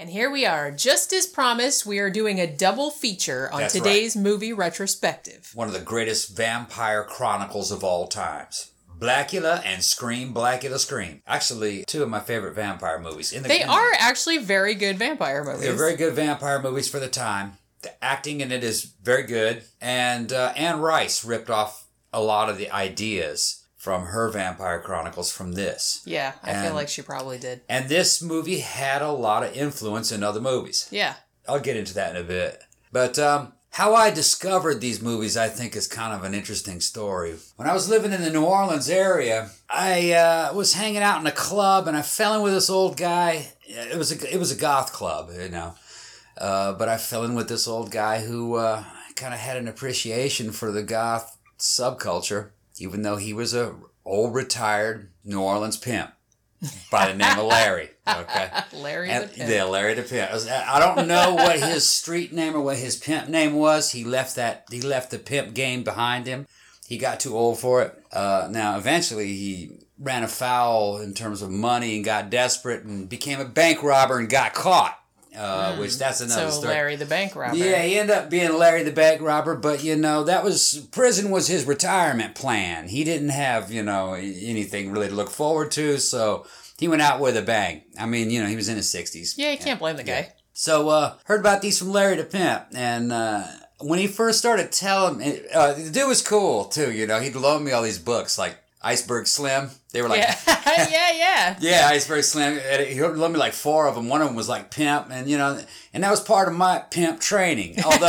And here we are. Just as promised, we are doing a double feature on That's today's movie retrospective. One of the greatest vampire chronicles of all times. Blackula and Scream, Blackula, Scream. Actually, two of my favorite vampire movies. They are actually very good vampire movies. They're very good vampire movies for the time. The acting in it is very good. And Anne Rice ripped off a lot of the ideas from her Vampire Chronicles from this. Yeah, I feel like she probably did. And this movie had a lot of influence in other movies. Yeah. I'll get into that in a bit. But how I discovered these movies, I think, is kind of an interesting story. When I was living in the New Orleans area, I was hanging out in a club, and I fell in with this old guy. It was a goth club, you know. But I fell in with this old guy who kind of had an appreciation for the goth subculture, even though he was a old retired New Orleans pimp by the name of Larry. Okay, Larry the Pimp. Yeah, Larry the Pimp. I don't know what his street name or what his pimp name was. He left the pimp game behind him. He got too old for it. Now, eventually, he ran afoul in terms of money and got desperate and became a bank robber and got caught. Which that's another story. So Larry the bank robber. Yeah, he ended up being Larry the bank robber, but you know, prison was his retirement plan. He didn't have, you know, anything really to look forward to, so he went out with a bang. I mean, you know, he was in his 60s. Yeah, you can't blame the guy. Yeah. So, heard about these from Larry the Pimp, and when he first started telling me, the dude was cool too, you know, he'd loan me all these books, like Iceberg Slim. They were like... Yeah. Yeah, Iceberg Slim. He loaned me like 4 of them. One of them was like pimp, and you know, and that was part of my pimp training. Although...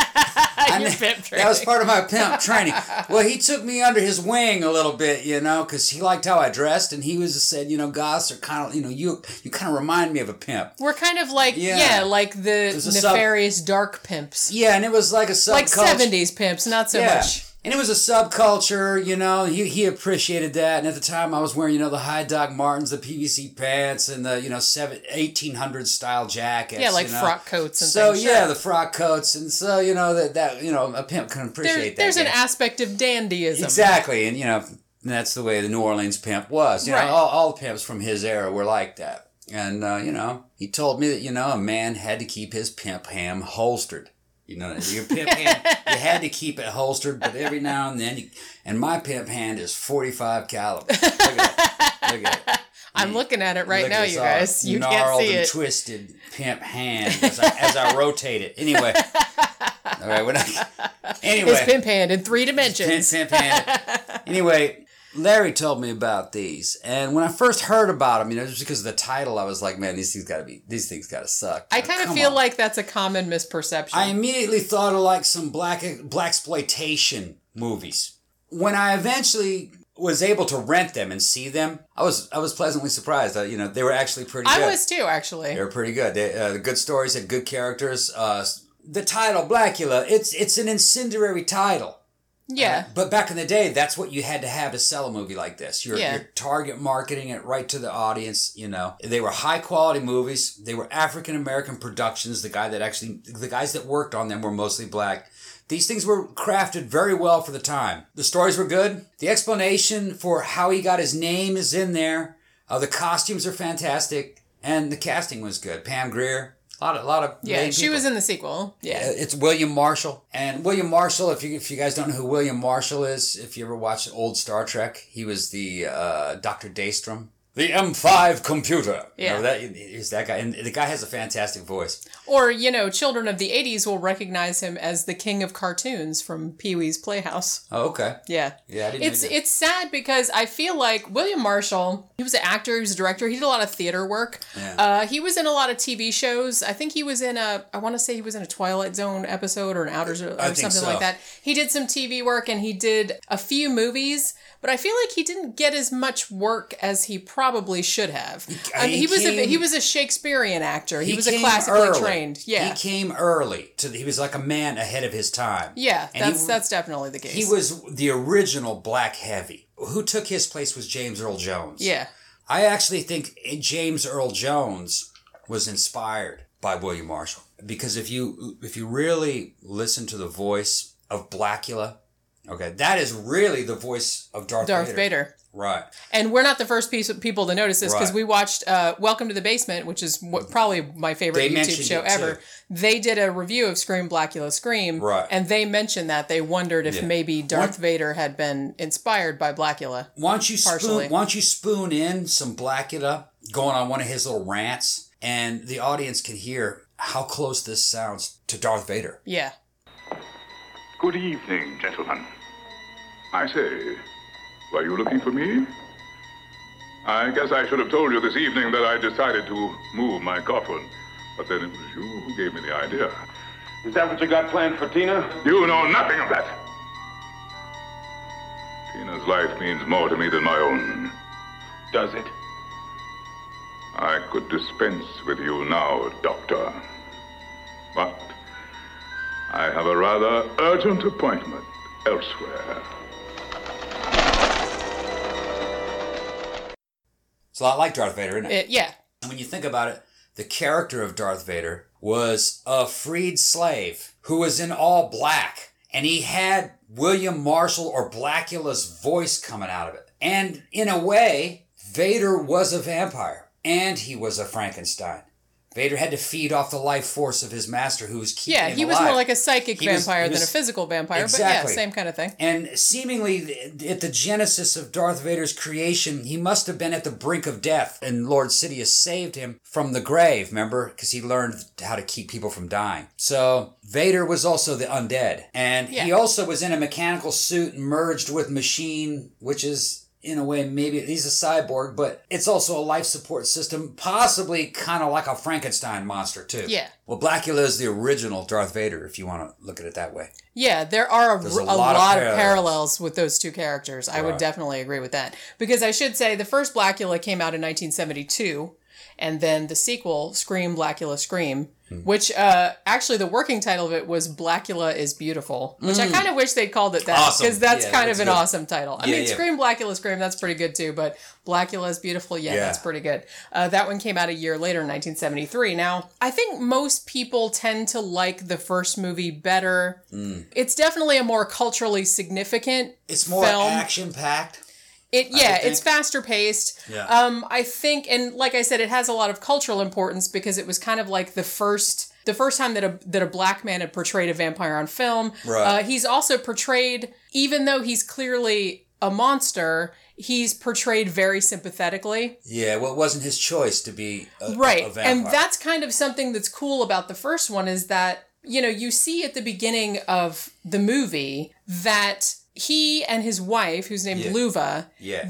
Pimp training. That was part of my pimp training. Well, he took me under his wing a little bit, you know, because he liked how I dressed, and he said, you know, goths are kind of, you know, you kind of remind me of a pimp. We're kind of like, like the nefarious dark pimps. Yeah, and it was like a subculture. Like 70s pimps, not so much. And it was a subculture, you know, he appreciated that. And at the time I was wearing, you know, the high Doc Martens, the PVC pants, and the, you know, 1800s style jackets. Yeah, like you know. frock coats and so, things. So, yeah, the frock coats. And so, you know, that you know, a pimp can appreciate that. There's an aspect of dandyism. Exactly. And, you know, that's the way the New Orleans pimp was. You know, all the pimps from his era were like that. And, you know, he told me that, you know, a man had to keep his pimp ham holstered. You know, your pimp hand, you had to keep it holstered, but every now and then, and my pimp hand is .45 caliber. Look at it. I'm looking at it right now, you guys. You can't see it. Gnarled and twisted pimp hand as I rotate it. Anyway. All right, anyway. His pimp hand in 3 dimensions. Pimp hand. Anyway, Larry told me about these, and when I first heard about them, you know, just because of the title, I was like, man, these things gotta suck. I kind of feel like that's a common misperception. I immediately thought of like some blaxploitation movies. When I eventually was able to rent them and see them, I was pleasantly surprised. You know, they were actually pretty good. I was too, actually. They were pretty good. The good stories had good characters. The title Blackula, it's an incendiary title. Yeah. But back in the day, that's what you had to have to sell a movie like this. You're target marketing it right to the audience, you know. They were high quality movies. They were African American productions. The guys that worked on them were mostly black. These things were crafted very well for the time. The stories were good. The explanation for how he got his name is in there. The costumes are fantastic. And the casting was good. Pam Grier. A lot of yeah, she was in the sequel. Yeah. It's William Marshall. And William Marshall, if you guys don't know who William Marshall is, if you ever watched old Star Trek, he was the Dr. Daystrom. The M5 computer. Yeah. You know, he's that guy. And the guy has a fantastic voice. Or, you know, children of the 80s will recognize him as the king of cartoons from Pee-wee's Playhouse. Oh, okay. Yeah. Yeah, I didn't know that. It's sad because I feel like William Marshall, he was an actor, he was a director, he did a lot of theater work. Yeah. He was in a lot of TV shows. I think he was in I want to say he was in a Twilight Zone episode or an Outer Zone or something like that. He did some TV work and he did a few movies. But I feel like he didn't get as much work as he probably should have. He was a Shakespearean actor. He was a classically trained. Yeah. He came early. He was like a man ahead of his time. Yeah, that's definitely the case. He was the original black heavy. Who took his place was James Earl Jones. Yeah. I actually think James Earl Jones was inspired by William Marshall. Because if you really listen to the voice of Blackula, okay, that is really the voice of Darth Vader. Right. And we're not the first people to notice this because we watched Welcome to the Basement, which is probably my favorite YouTube show ever. They did a review of Scream, Blackula Scream. Right. And they mentioned that. They wondered if maybe Darth Vader had been inspired by Blackula. Once you spoon in some Blackula going on one of his little rants, and the audience can hear how close this sounds to Darth Vader. Yeah. Good evening, gentlemen. I say, were you looking for me? I guess I should have told you this evening that I decided to move my coffin. But then it was you who gave me the idea. Is that what you got planned for Tina? You know nothing of that. Tina's life means more to me than my own. Does it? I could dispense with you now, Doctor. But I have a rather urgent appointment elsewhere. It's a lot like Darth Vader, isn't it? Yeah. When you think about it, the character of Darth Vader was a freed slave who was in all black. And he had William Marshall or Blackula's voice coming out of it. And in a way, Vader was a vampire. And he was a Frankenstein. Vader had to feed off the life force of his master who was keeping him alive. Yeah, he was more like a psychic vampire than a physical vampire. Exactly. But yeah, same kind of thing. And seemingly, at the genesis of Darth Vader's creation, he must have been at the brink of death. And Lord Sidious saved him from the grave, remember? Because he learned how to keep people from dying. So Vader was also the undead. And he also was in a mechanical suit merged with machine, which is... in a way, maybe he's a cyborg, but it's also a life support system, possibly kind of like a Frankenstein monster, too. Yeah. Well, Blackula is the original Darth Vader, if you want to look at it that way. Yeah, there are a lot of parallels with those two characters. I would definitely agree with that. Because I should say, the first Blackula came out in 1972, and then the sequel, Scream, Blackula Scream, which actually the working title of it was Blackula is Beautiful, which I kind of wish they'd called it that because that's kind of an awesome title. I mean, Scream, Blackula Scream, that's pretty good too, but Blackula is Beautiful, that's pretty good. That one came out a year later in 1973. Now, I think most people tend to like the first movie better. It's definitely a more culturally significant It's more film. action-packed. It's faster paced. Yeah. I think, and like I said, it has a lot of cultural importance because it was kind of like the first time that a black man had portrayed a vampire on film. Right. He's also portrayed, even though he's clearly a monster, he's portrayed very sympathetically. Yeah, well, it wasn't his choice to be a vampire. And that's kind of something that's cool about the first one is that, you see at the beginning of the movie that he and his wife, who's named Luva,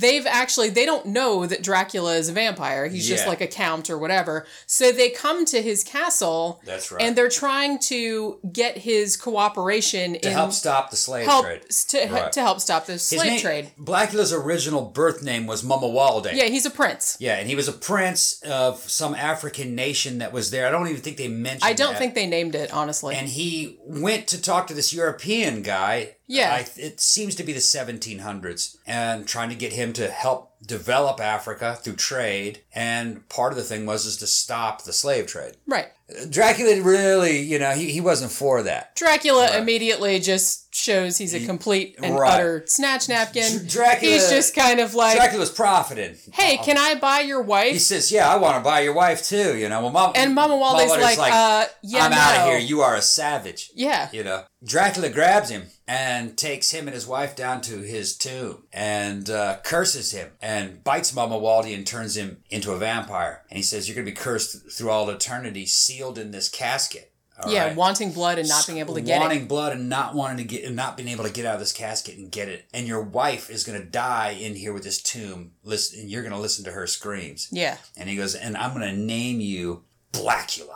they don't know that Dracula is a vampire. He's just like a count or whatever. So they come to his castle. That's right. And they're trying to get his cooperation to help stop the slave trade. To help stop the slave trade. Blackula's original birth name was Mumawalde. Yeah, he's a prince. Yeah, and he was a prince of some African nation that was there. I don't even think they mentioned I don't think they named it, honestly. And he went to talk to this European guy. Yeah. It seems to be the 1700s, and trying to get him to help develop Africa through trade. And part of the thing was to stop the slave trade. Right. Dracula really, he wasn't for that. Dracula immediately just shows he's a complete and utter snatch napkin. He's just kind of like... Dracula's profiting. Hey, can I buy your wife? He says, yeah, I want to buy your wife too, Well, and Mumawalde's like, I'm out of here. You are a savage. Yeah. Dracula grabs him and takes him and his wife down to his tomb and curses him and bites Mumawalde and turns him into a vampire. And he says, you're going to be cursed through all eternity, sealed in this casket. Right? Wanting blood and not being able to get it. Wanting blood and not being able to get out of this casket and get it. And your wife is going to die in here with this tomb. Listen, and you're going to listen to her screams. Yeah. And he goes, and I'm going to name you Blackula.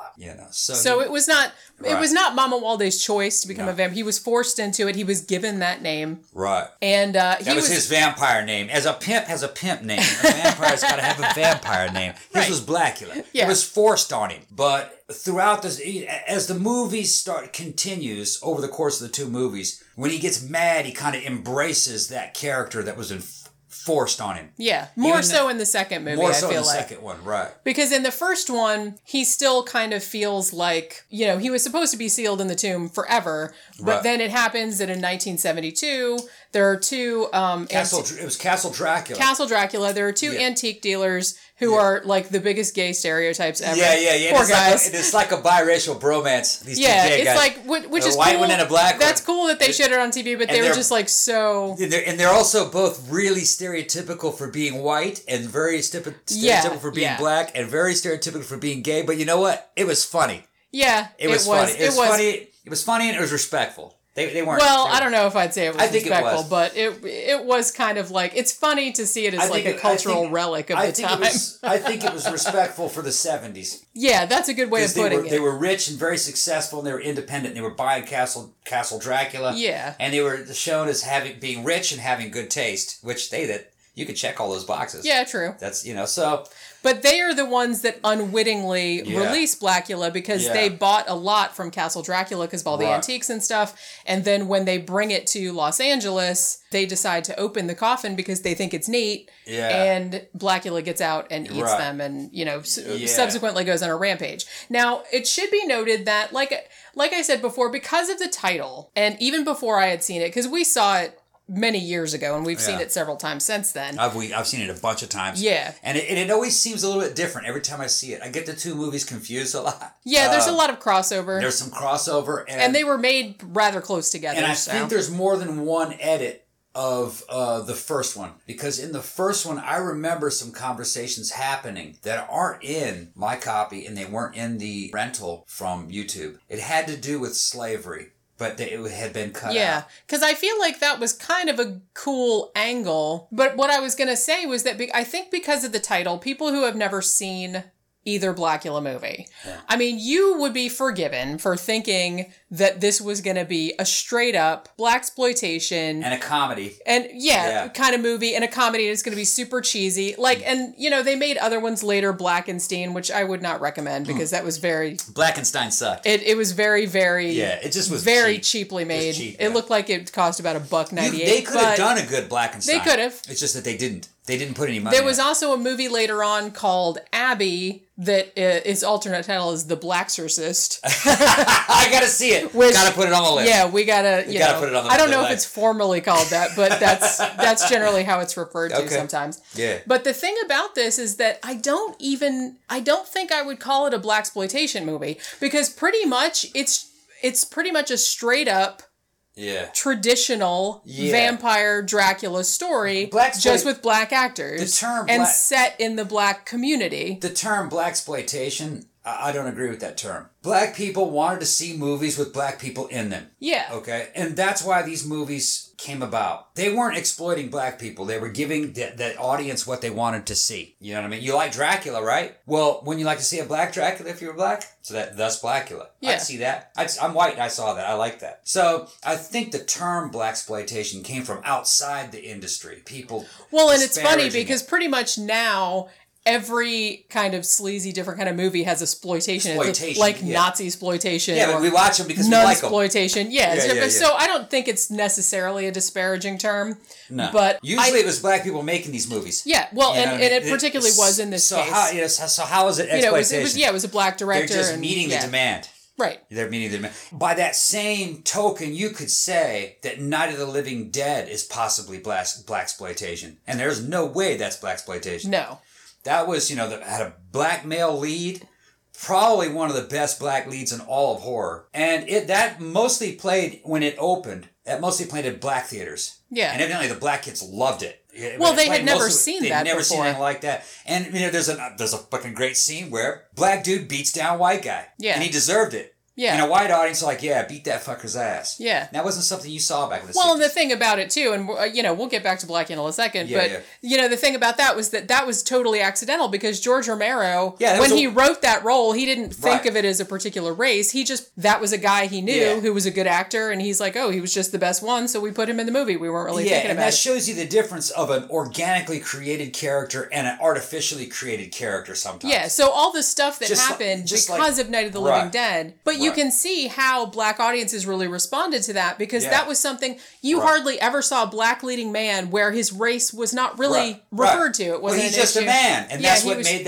So it was not Mumawalde's choice to become a vampire. He was forced into it. He was given that name. Right. And that was his vampire name. As a pimp has a pimp name, a vampire's got to have a vampire name. His was Blackula. Yeah. It was forced on him. But throughout this, as the movies continues over the course of the two movies, when he gets mad, he kind of embraces that character that was forced on him. Yeah, more so in the second movie, I feel like. More so in the second one, right. Because in the first one, he still kind of feels like, he was supposed to be sealed in the tomb forever, but then it happens that in 1972, There are two... it was Castle Dracula. Castle Dracula. There are two antique dealers who are like the biggest gay stereotypes ever. Yeah. Poor guys. It's like a biracial bromance. These two gay guys. Like, which is a white cool. one and a black one. That's cool that they showed it on TV, but they were just like so... And they're also both really stereotypical for being white and very stereotypical for being black and very stereotypical for being gay. But you know what? It was funny. Yeah, it was funny. It was funny. It was funny and it was respectful. They weren't. Well, I don't know if I'd say it was respectful, it was. But it was kind of like, it's funny to see it as like a cultural relic of the time. I think it was respectful for the 70s. Yeah, that's a good way of putting it. They were rich and very successful, and they were independent. And they were buying Castle Dracula. Yeah, and they were shown as being rich and having good taste, which they did. You could check all those boxes. Yeah, true. That's so. But they are the ones that unwittingly released Blackula because they bought a lot from Castle Dracula because of all the antiques and stuff. And then when they bring it to Los Angeles, they decide to open the coffin because they think it's neat. Yeah. And Blackula gets out and eats them and, subsequently goes on a rampage. Now, it should be noted that, like I said before, because of the title, and even before I had seen it, because we saw it many years ago, and we've seen it several times since then. I've seen it a bunch of times. Yeah. And it always seems a little bit different every time I see it. I get the two movies confused a lot. Yeah, there's a lot of crossover. There's some crossover. And they were made rather close together. And I think there's more than one edit of the first one. Because in the first one, I remember some conversations happening that aren't in my copy, and they weren't in the rental from YouTube. It had to do with slavery. But it had been cut out. Yeah, because I feel like that was kind of a cool angle. But what I was going to say was that I think because of the title, people who have never seen either Blackula movie, I mean, you would be forgiven for thinking that this was going to be a straight up blaxploitation and a comedy, and kind of movie and a comedy, and it's going to be super cheesy. Like, and they made other ones later, Blackenstein, which I would not recommend because that was very Blackenstein sucked. It was very it just was very cheap. Cheaply made. It, cheap, it looked like it cost about $1.98. They could have done a good Blackenstein. They could have. It's just that they didn't. They didn't put any money. There was also a movie later on called Abby that its alternate title is The Blaxorcist. I gotta see it. Gotta put it on the list. Yeah, we gotta. You gotta put it on the list. I don't know if it's formally called that, but that's generally how it's referred to sometimes. Yeah. But the thing about this is that I don't think I would call it a blaxploitation movie because pretty much it's pretty much a straight up. Yeah. Traditional vampire Dracula story, just with black actors, set in the black community. The term blaxploitation, I don't agree with that term. Black people wanted to see movies with black people in them. Yeah. Okay? And that's why these movies came about. They weren't exploiting black people. They were giving the audience what they wanted to see. You know what I mean? You like Dracula, right? Well, wouldn't you like to see a black Dracula if you were black? So thus Blackula. Yeah. I'd see that. I'm white and I saw that. I like that. So I think the term blaxploitation came from outside the industry. People. Well, and it's funny because pretty much now every kind of sleazy, different kind of movie has exploitation. Like Nazi exploitation. Yeah, but we watch them because we like them. Exploitation. Yeah. So I don't think it's necessarily a disparaging term. No. But usually it was black people making these movies. Yeah. Well, and it particularly was in this case. So how is it exploitation? It was a black director. They're just meeting the demand. Right. They're meeting the demand. By that same token, you could say that Night of the Living Dead is possibly blaxploitation. And there's no way that's blaxploitation. No. That was, that had a black male lead, probably one of the best black leads in all of horror. And that mostly played, when it opened, that mostly played at black theaters. Yeah. And evidently the black kids loved it. Well, they had never seen that before. They'd never seen anything like that. And, there's a fucking great scene where black dude beats down white guy. Yeah. And he deserved it. Yeah. And a white audience like, beat that fucker's ass. Yeah. That wasn't something you saw back in the 60s. Well, and the thing about it, too, and, we'll get back to Blackula in a second, the thing about that was totally accidental because George Romero, when he wrote that role, he didn't think of it as a particular race. That was a guy he knew who was a good actor, and he's like, he was just the best one, so we put him in the movie. We weren't really thinking about it. Yeah, and that shows you the difference of an organically created character and an artificially created character sometimes. Yeah, so all the stuff that happened because of Night of the Living Dead, but you can see how black audiences really responded to that because that was something you hardly ever saw a black leading man where his race was not really referred to. It wasn't he's just a man, and that's what made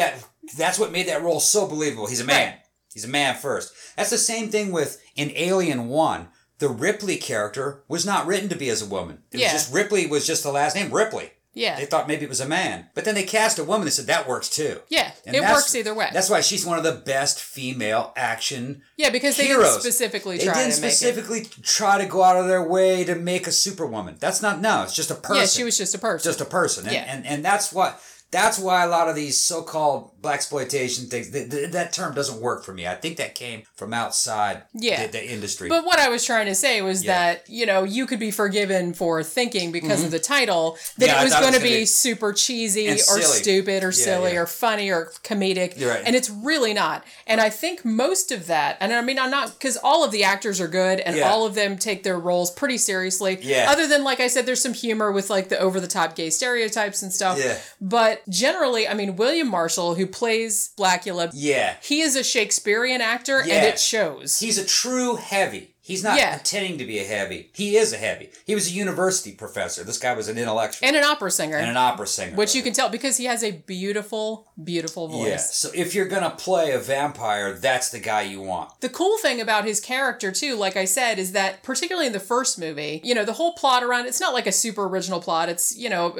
that role so believable. He's a man. Right. He's a man first. That's the same thing in Alien 1. the Ripley character was not written to be as a woman. It was Yeah. just Ripley was just the last name, Ripley. Yeah. They thought maybe it was a man. But then they cast a woman. They said, that works too. Yeah, And it that's- works either way. That's why she's one of the best female action Yeah, because they heroes. didn't specifically They try didn't to make it. specifically try to go out of their way to make a superwoman. That's not, no, it's just a person. Yeah, she was just a person. Just a person. And, Yeah. and that's what... That's why a lot of these so-called blaxploitation things, that term doesn't work for me. I think that came from outside the industry. But what I was trying to say was Yeah. that, you could be forgiven for thinking because of the title that Yeah, I it was thought it going to was gonna be be super cheesy and or silly. stupid or silly yeah. or funny or comedic. You're right. And it's really not. And I think most of that, and I mean, I'm not, because all of the actors are good and Yeah. all of them take their roles pretty seriously. Yeah. Other than, like I said, there's some humor with like the over-the-top gay stereotypes and stuff. Yeah. But generally, I mean, William Marshall, who plays Blackula, Yeah. he is a Shakespearean actor and Yeah. it shows. He's a true heavy. He's not Yeah. pretending to be a heavy. He is a heavy. He was a university professor. This guy was an intellectual. And an opera singer. And an opera singer. Which you can tell because he has a beautiful, beautiful voice. Yeah. So if you're going to play a vampire, that's the guy you want. The cool thing about his character, too, like I said, is that particularly in the first movie, the whole plot around it's not like a super original plot. It's,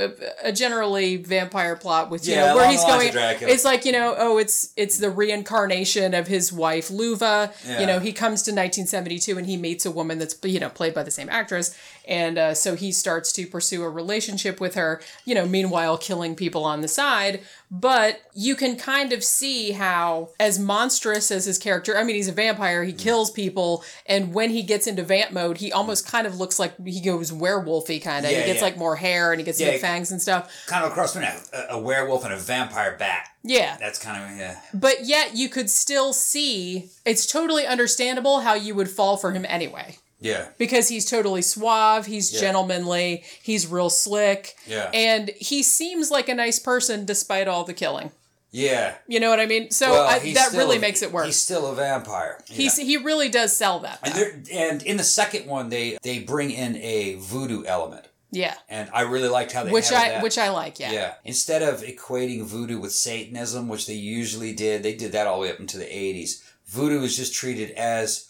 a generally vampire plot with, Yeah, where along he's the lines going. of Dracula. It's like, it's the reincarnation of his wife, Luva. Yeah. He comes to 1972 and he meets a woman that's, played by the same actress. And so he starts to pursue a relationship with her, meanwhile killing people on the side. But you can kind of see how, as monstrous as his character, I mean, he's a vampire, he kills people, and when he gets into vamp mode, he almost kind of looks like he goes werewolfy kind of. Yeah, he gets yeah. like more hair and he gets big fangs and stuff. Kind of a cross between a werewolf and a vampire bat. Yeah. That's kind of, yeah. But yet you could still see, it's totally understandable how you would fall for him anyway. Yeah. Because he's totally suave, he's gentlemanly, he's real slick, Yeah. and he seems like a nice person despite all the killing. Yeah. You know what I mean? So Well, that really makes it work. He's still a vampire. Yeah. He really does sell that. And in the second one, they bring in a voodoo element. Yeah. And I really liked how they Which handled that. I like, yeah. Yeah. Instead of equating voodoo with Satanism, which they usually did, they did that all the way up into the 80s. Voodoo is just treated as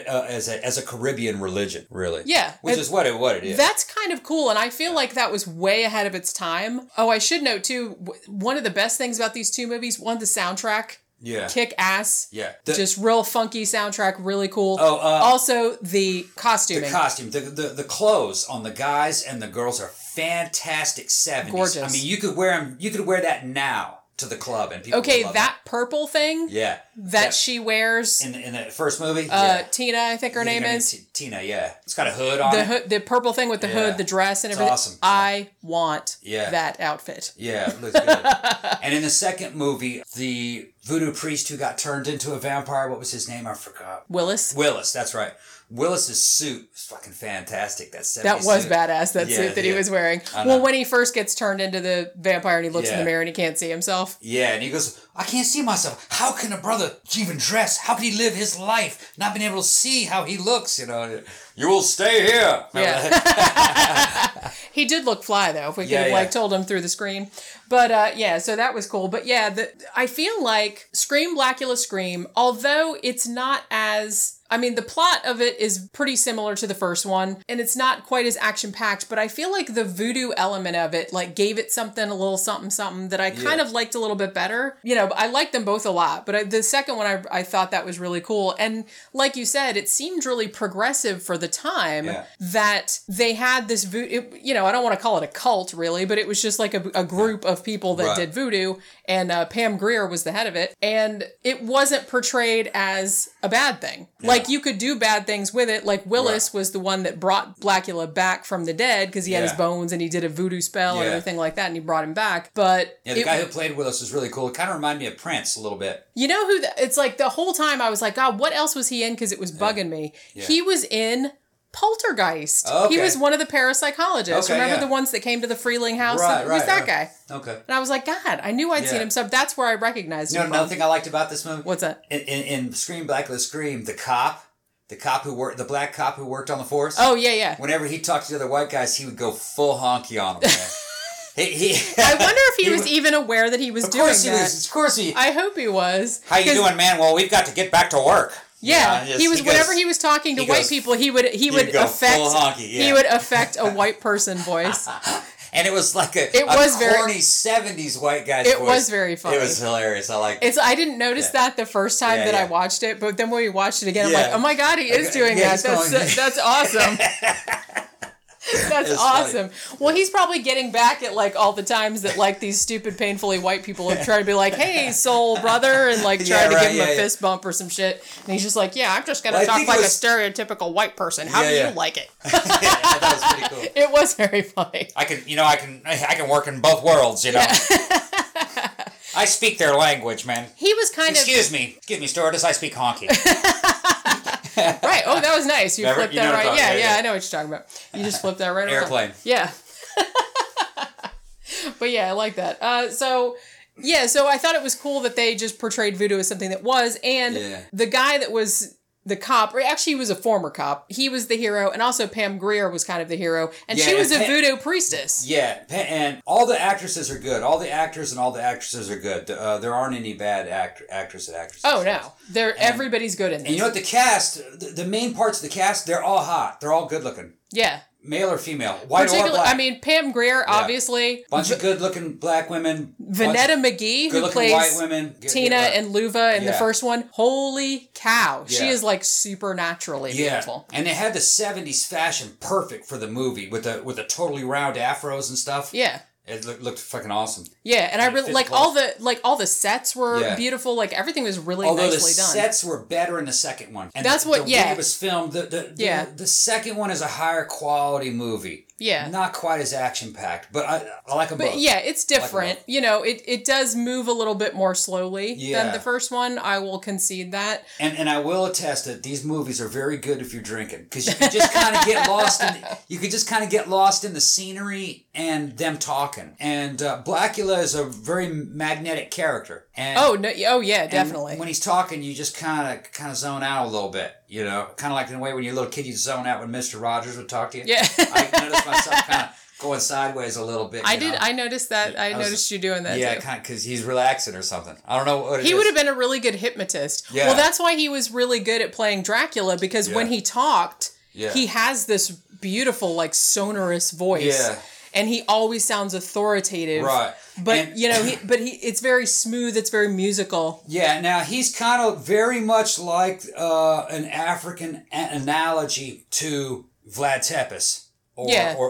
a Caribbean religion, really. Yeah. Which is what it is. That's kind of cool, and I feel like that was way ahead of its time. Oh, I should note, too, one of the best things about these two movies, one, the soundtrack. Yeah. Kick ass. Yeah. Just real funky soundtrack, really cool. Oh, also, the costuming. The costume, the clothes on the guys and the girls are fantastic 70s. Gorgeous. I mean, you could wear that now to the club and people Okay, would love that purple thing Yeah. that she wears, in the first movie? Yeah. Tina, I think her name is. Tina, yeah. It's got a hood on it. The purple thing with the Yeah. hood, the dress, and It's everything. awesome. I want Yeah. that outfit. Yeah, it looks good. And in the second movie, the voodoo priest who got turned into a vampire, what was his name? I forgot. Willis. Willis, that's right. Willis's suit was fucking fantastic. That 70s That was suit. badass, that Yeah, suit that he yeah. was wearing. I know. Well, when he first gets turned into the vampire and he looks in Yeah. the mirror and he can't see himself. Yeah, and he goes, I can't see myself. How can a brother even dress? How can he live his life not being able to see how he looks? You will stay here. Yeah. He did look fly, though, if we could have told him through the screen. But, so that was cool. But, yeah, I feel like Scream, Blackula, Scream, although it's not as... I mean, the plot of it is pretty similar to the first one, and it's not quite as action-packed, but I feel like the voodoo element of it, like, gave it something, a little something that I kind of liked a little bit better. I liked them both a lot, but the second one, I thought that was really cool. And like you said, it seemed really progressive for the time that they had this voodoo, I don't want to call it a cult, really, but it was just like a group of people that did voodoo, and Pam Grier was the head of it, and it wasn't portrayed as a bad thing. Like, you could do bad things with it. Like, Willis was the one that brought Blackula back from the dead because he had his bones and he did a voodoo spell and everything like that, and he brought him back. But the guy who played Willis is really cool. It kind of reminded me of Prince a little bit. You know who? It's like the whole time I was like, God, what else was he in? Because it was bugging me. Yeah. He was in Poltergeist. Okay. He was one of the parapsychologists. Remember the ones that came to the Freeling house? Right, was that guy. Okay. And I was like, God, I knew I'd seen him. So that's where I recognized him. Another thing I liked about this movie? What's that? In Scream, Blackula, Scream, the black cop who worked on the force. Oh, yeah. Whenever he talked to the other white guys, he would go full honky on them. I wonder if he was even aware that he was doing that. Of course he was. I hope he was. How you doing, man? Well, we've got to get back to work. Yeah, he was. Whenever he was talking to white people, he would affect full honky, he would affect a white person voice. And it was like a corny 70s white guy's voice. It was very funny. It was hilarious. I like it. I didn't notice that the first time that I watched it, but then when we watched it again, I'm like, oh my God, he is doing that. That's awesome. That's awesome. Funny. Well, he's probably getting back at like all the times that like these stupid, painfully white people have tried to be like, "Hey, soul brother," and like try to give him a fist bump or some shit. And he's just like, "Yeah, I'm just gonna talk like a stereotypical white person. How do you like it?" I thought it was pretty cool. It was very funny. I can work in work in both worlds, you know. I speak their language, man. He was Excuse me, stewardess. I speak honky. Right. Oh, that was nice. You flipped that right. Yeah, I know what you're talking about. You just flipped that right. Airplane. Yeah. But yeah, I like that. So I thought it was cool that they just portrayed voodoo as something that was, and the guy that was the cop, or actually he was a former cop, he was the hero, and also Pam Grier was kind of the hero, and she was a voodoo priestess. Yeah, and all the actresses are good. All the actors and all the actresses are good. There aren't any bad actresses. Oh, no. Everybody's good in this. And you know what, the cast, the main parts of the cast, they're all hot. They're all good looking. Yeah. Male or female, white or black. I mean, Pam Grier, obviously. Bunch of good-looking black women. Vanetta McGee, who plays white women. Tina and Luva in the first one. Holy cow. She is like supernaturally beautiful. And they had the 70s fashion perfect for the movie with the totally round afros and stuff. Yeah. It looked fucking awesome. Yeah, and I really like all the sets were beautiful. Like everything was really nicely done. Although the sets were better in the second one. And that's what way it was filmed. The second one is a higher quality movie. Yeah. Not quite as action-packed, but I like them both. But yeah, it's different. You know, it does move a little bit more slowly than the first one. I will concede that. And I will attest that these movies are very good if you're drinking, because you can just kind of get lost in the scenery and them talking. And Blackula is a very magnetic character. And definitely. When he's talking, you just kind of zone out a little bit. You know, kind of like in the way when you're a little kid, you zone out when Mr. Rogers would talk to you. Yeah. I noticed myself kind of going sideways a little bit. I noticed that. I noticed you doing that too. Yeah, kind of, because he's relaxing or something. I don't know what it is. He would have been a really good hypnotist. Yeah. Well, that's why he was really good at playing Dracula, because when he talked, he has this beautiful, like, sonorous voice. Yeah. And he always sounds authoritative. Right. But, it's very smooth. It's very musical. Yeah. Now, he's kind of very much like an African analogy to Vlad Tepes. Or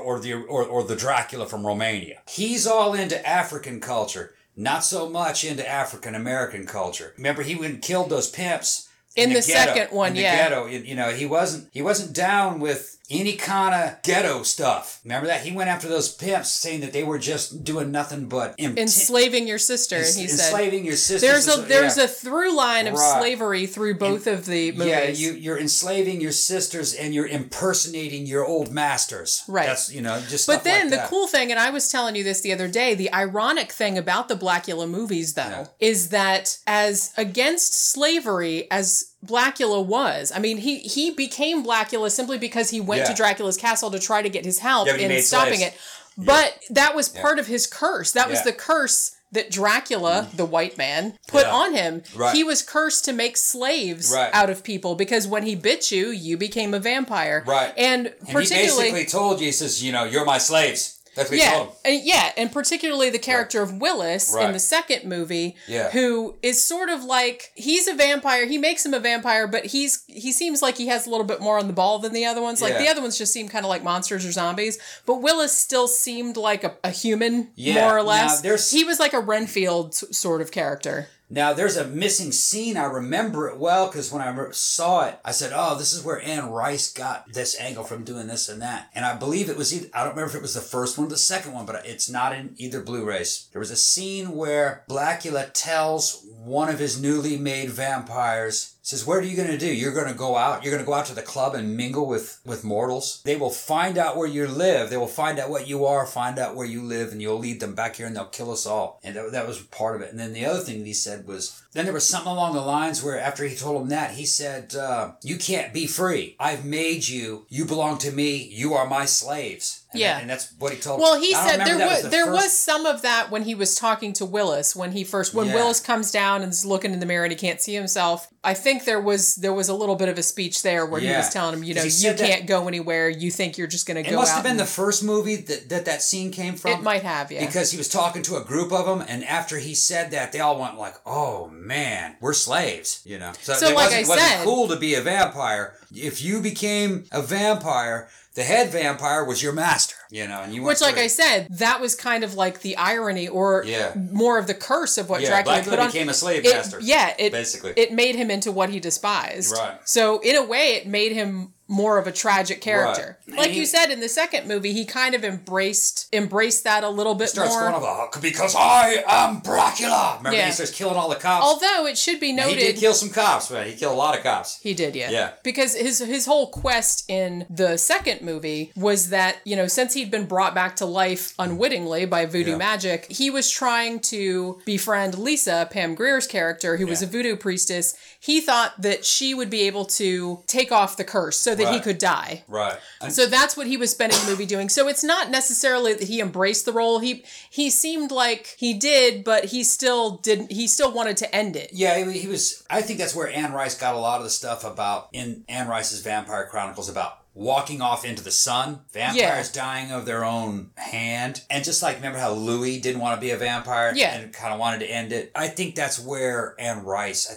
the Dracula from Romania. He's all into African culture, not so much into African American culture. Remember, he went and killed those pimps in the second one. In the ghetto, he wasn't down with any kind of ghetto stuff. Remember that? He went after those pimps, saying that they were just doing nothing but enslaving your sister. He said enslaving your sister. There's a through line of slavery through both of the movies. Yeah, you're enslaving your sisters and you're impersonating your old masters. Right. That's just. But then the cool thing, and I was telling you this the other day, the ironic thing about the Blackula movies, though, is that as against slavery as Blackula was. I mean, he became Blackula simply because he went to Dracula's castle to try to get his help in stopping it. But that was part of his curse. That was the curse that Dracula, the white man, put on him. Right. He was cursed to make slaves out of people, because when he bit you, you became a vampire. Right. And he basically told you, he says, you're my slaves. That's what he told him. And particularly the character of Willis in the second movie, who is sort of like, he's a vampire. He makes him a vampire, but he seems like he has a little bit more on the ball than the other ones. Like the other ones just seem kind of like monsters or zombies, but Willis still seemed like a human, more or less. He was like a Renfield sort of character. Now, there's a missing scene. I remember it well, because when I saw it, I said, oh, this is where Anne Rice got this angle from doing this and that. And I believe it was I don't remember if it was the first one or the second one, but it's not in either Blu-rays. There was a scene where Blackula tells one of his newly made vampires, says, what are you going to do? You're going to go out to the club and mingle with mortals. They will find out where you live. They will find out what you are, find out where you live, and you'll lead them back here and they'll kill us all. And that was part of it. And then the other thing that he said was, then there was something along the lines where after he told him that, he said, you can't be free. I've made you. You belong to me. You are my slaves. And that's what he told him. Well, he said there was some of that when he was talking to Willis, when Willis comes down and is looking in the mirror and he can't see himself. I think there was a little bit of a speech there where he was telling him, you can't go anywhere. You think you're just going to go out. It must have been the first movie that scene came from. It might have, yeah. Because he was talking to a group of them, and after he said that, they all went like, "Oh man, we're slaves," So it wasn't cool to be a vampire. If you became a vampire, the head vampire was your master, and you Which, like I said, that was kind of like the irony or more of the curse of what Dracula put on. Became a slave master. Basically. It made him into what he despised. Right. So, in a way, it made him more of a tragic character. Right. Like you said, in the second movie, he kind of embraced that a little bit more. Starts going because I am Dracula. Remember, he starts killing all the cops. Although, it should be noted... He did kill some cops, man. He killed a lot of cops. He did, yeah. Yeah. Because his whole quest in the second movie was that, since he'd been brought back to life unwittingly by voodoo magic, he was trying to befriend Lisa, Pam Grier's character, who was a voodoo priestess. He thought that she would be able to take off the curse so that he could die. Right. So that's what he was spending the movie doing. So it's not necessarily that he embraced the role. He seemed like he did, but he still didn't. He still wanted to end it. Yeah, he was. I think that's where Anne Rice got a lot of the stuff in Anne Rice's Vampire Chronicles about walking off into the sun, vampires dying of their own hand. And just like, remember how Louis didn't want to be a vampire and kind of wanted to end it? I think that's where Anne Rice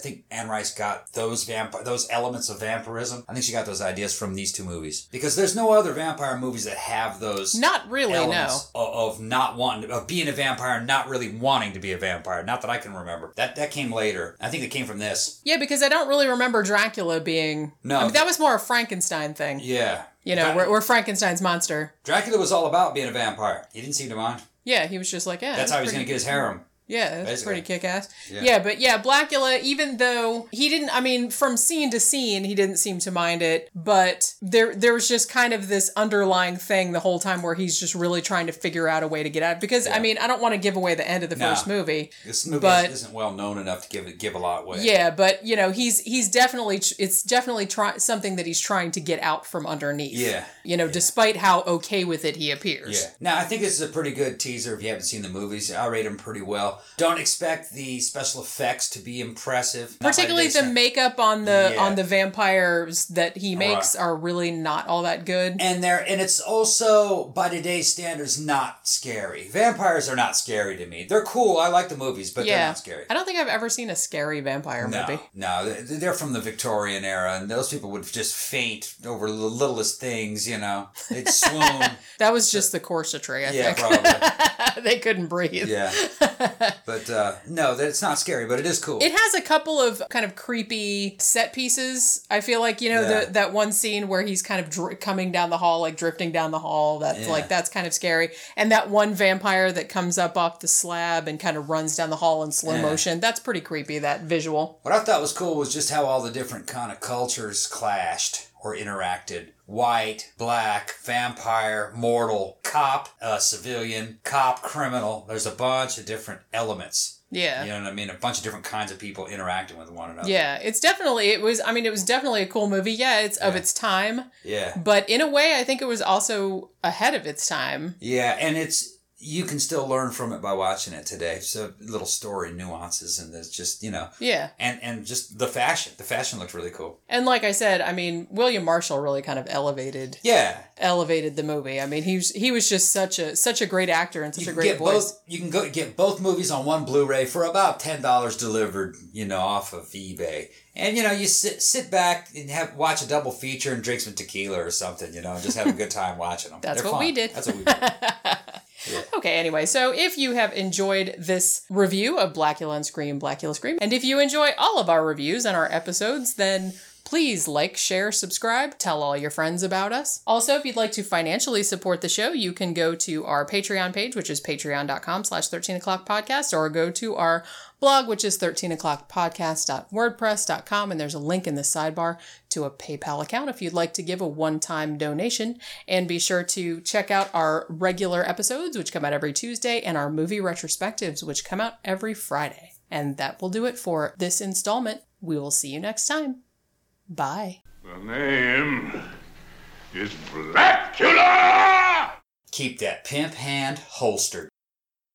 got those elements of vampirism. I think she got those ideas from these two movies. Because there's no other vampire movies that have those Not really, elements of not wanting, of being a vampire and not really wanting to be a vampire. Not that I can remember. That came later. I think it came from this. Yeah, because I don't really remember Dracula being... No. I mean, that was more a Frankenstein thing. Yeah. We're Frankenstein's monster. Dracula was all about being a vampire. He didn't seem to mind. Yeah, he was just like, that's how he was going to get his harem. Yeah, that's pretty kick-ass. Yeah, but Blackula, even though he didn't, from scene to scene, he didn't seem to mind it, but there was just kind of this underlying thing the whole time where he's just really trying to figure out a way to get out. Because, I don't want to give away the end of the first movie. This movie isn't well known enough to give a lot away. Yeah, but, it's definitely something that he's trying to get out from underneath. Yeah. Despite how okay with it he appears. Yeah. Now, I think this is a pretty good teaser if you haven't seen the movies. I rate them pretty well. Don't expect the special effects to be impressive. Particularly the makeup on the vampires that he makes are really not all that good. And it's also, by today's standards, not scary. Vampires are not scary to me. They're cool. I like the movies, but they're not scary. I don't think I've ever seen a scary vampire movie. No, they're from the Victorian era, and those people would just faint over the littlest things, They'd swoon. That was just the corsetry, I think. Yeah, probably. They couldn't breathe. Yeah. But no, it's not scary, but it is cool. It has a couple of kind of creepy set pieces. I feel like, that one scene where he's kind of coming down the hall, like drifting down the hall. That's kind of scary. And that one vampire that comes up off the slab and kind of runs down the hall in slow motion. That's pretty creepy, that visual. What I thought was cool was just how all the different kind of cultures clashed or interacted. White, black, vampire, mortal, cop, civilian, cop, criminal. There's a bunch of different elements. Yeah. You know what I mean? A bunch of different kinds of people interacting with one another. Yeah, it was definitely a cool movie. Yeah, it's of its time. Yeah. But in a way, I think it was also ahead of its time. Yeah, and you can still learn from it by watching it today. So little story nuances and there's just, Yeah. And just the fashion. The fashion looked really cool. And like I said, William Marshall really kind of elevated the movie. He was just such a great actor and such a great voice. You can go get both movies on one Blu-ray for about $10 delivered, off of eBay. And, you sit back and watch a double feature and drink some tequila or something, and just have a good time watching them. That's what we did. That's what we did. Yeah. Okay, anyway, so if you have enjoyed this review of Blackula and Scream, Blackula Scream, and if you enjoy all of our reviews and our episodes, then please like, share, subscribe, tell all your friends about us. Also, if you'd like to financially support the show, you can go to our Patreon page, which is patreon.com/13o'clockpodcast, or go to our blog, which is 13o'clockpodcast.wordpress.com, and there's a link in the sidebar to a PayPal account if you'd like to give a one-time donation. And be sure to check out our regular episodes, which come out every Tuesday, and our movie retrospectives, which come out every Friday. And that will do it for this installment. We will see you next time. Bye. The name is Blackula! Keep that pimp hand holstered.